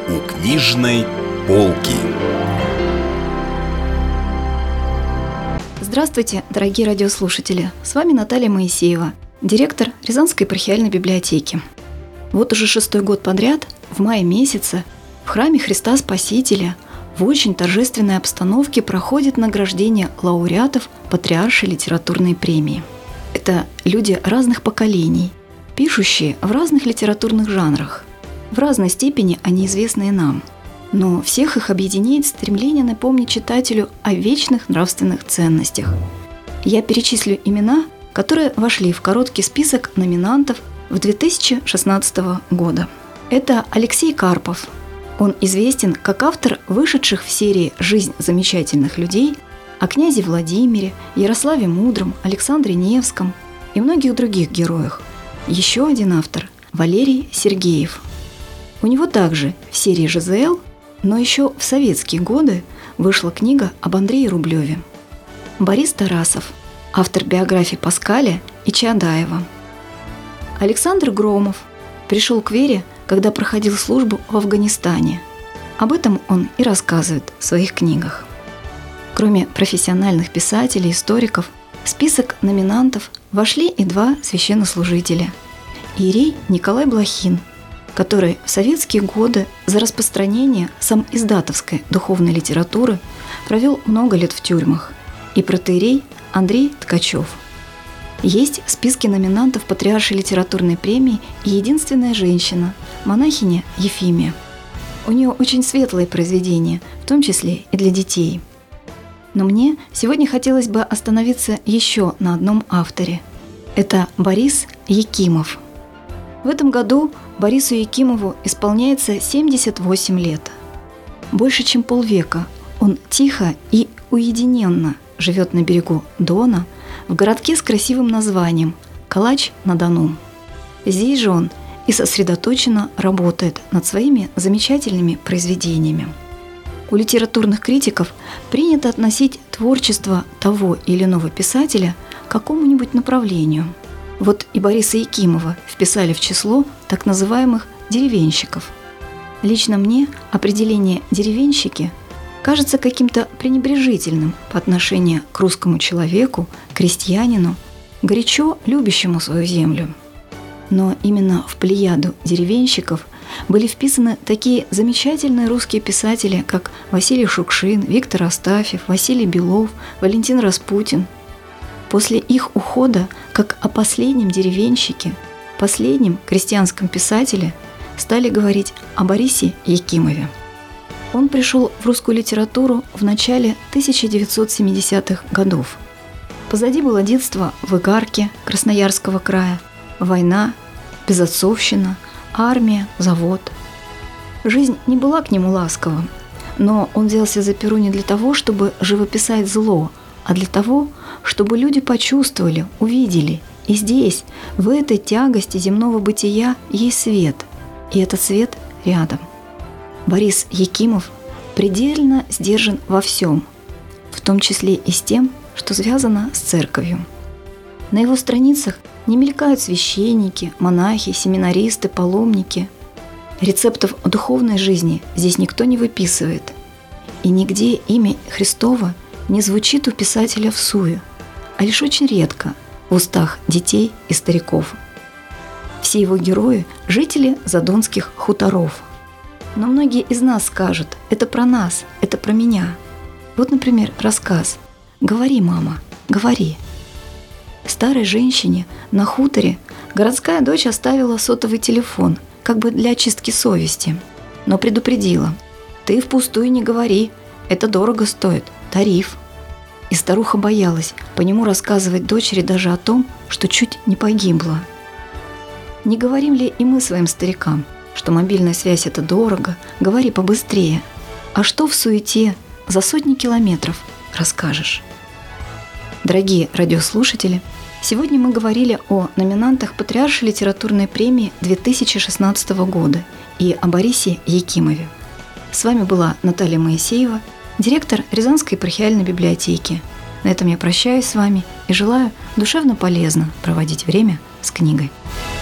У книжной полки. Здравствуйте, дорогие радиослушатели! С вами Наталья Моисеева, директор Рязанской епархиальной библиотеки. Вот уже 6-й год подряд, в мае месяце, в храме Христа Спасителя в очень торжественной обстановке проходит награждение лауреатов Патриаршей литературной премии. Это люди разных поколений, пишущие в разных литературных жанрах. В разной степени они известны и нам. Но всех их объединяет стремление напомнить читателю о вечных нравственных ценностях. Я перечислю имена, которые вошли в короткий список номинантов в 2016 года. Это Алексей Карпов. Он известен как автор вышедших в серии «Жизнь замечательных людей» о князе Владимире, Ярославе Мудром, Александре Невском и многих других героях. Еще один автор – Валерий Сергеев. У него также в серии «ЖЗЛ», но еще в советские годы вышла книга об Андрее Рублеве. Борис Тарасов, автор биографий Паскаля и Чаадаева. Александр Громов пришел к вере, когда проходил службу в Афганистане. Об этом он и рассказывает в своих книгах. Кроме профессиональных писателей и историков, в список номинантов вошли и два священнослужителя. Иерей Николай Блохин, который в советские годы за распространение самоиздатовской духовной литературы провел много лет в тюрьмах, и протоиерей Андрей Ткачев. Есть в списке номинантов Патриаршей литературной премии и единственная женщина, монахиня Ефимия. У нее очень светлые произведения, в том числе и для детей. Но мне сегодня хотелось бы остановиться еще на одном авторе. Это Борис Якимов. В этом году Борису Якимову исполняется 78 лет. Больше чем полвека он тихо и уединенно живет на берегу Дона, в городке с красивым названием Калач-на-Дону. Здесь же он и сосредоточенно работает над своими замечательными произведениями. У литературных критиков принято относить творчество того или иного писателя к какому-нибудь направлению. Вот и Бориса Якимова вписали в число так называемых деревенщиков. Лично мне определение «деревенщики» кажется каким-то пренебрежительным по отношению к русскому человеку, крестьянину, горячо любящему свою землю. Но именно в плеяду деревенщиков были вписаны такие замечательные русские писатели, как Василий Шукшин, Виктор Астафьев, Василий Белов, Валентин Распутин. После их ухода, как о последнем деревенщике, последнем крестьянском писателе, стали говорить о Борисе Якимове. Он пришел в русскую литературу в начале 1970-х годов. Позади было детство в Игарке Красноярского края, война, безотцовщина, армия, завод. Жизнь не была к нему ласкова, но он взялся за перо не для того, чтобы живописать зло, а для того, чтобы люди почувствовали, увидели, и здесь, в этой тягости земного бытия, есть свет, и этот свет рядом. Борис Якимов предельно сдержан во всем, в том числе и с тем, что связано с церковью. На его страницах не мелькают священники, монахи, семинаристы, паломники. Рецептов духовной жизни здесь никто не выписывает. И нигде имя Христово не звучит у писателя всую, а лишь очень редко в устах детей и стариков. Все его герои – жители задонских хуторов. Но многие из нас скажут: это про нас, это про меня. Вот, например, рассказ «Говори, мама, говори». Старой женщине на хуторе городская дочь оставила сотовый телефон, как бы для очистки совести, но предупредила: «Ты впустую не говори, это дорого стоит, тариф». И старуха боялась по нему рассказывать дочери даже о том, что чуть не погибла. Не говорим ли и мы своим старикам, что мобильная связь – это дорого, говори побыстрее, а что в суете за сотни километров расскажешь? Дорогие радиослушатели, сегодня мы говорили о номинантах Патриаршей литературной премии 2016 года и о Борисе Якимове. С вами была Наталья Моисеева, директор Рязанской епархиальной библиотеки. На этом я прощаюсь с вами и желаю душевно полезно проводить время с книгой.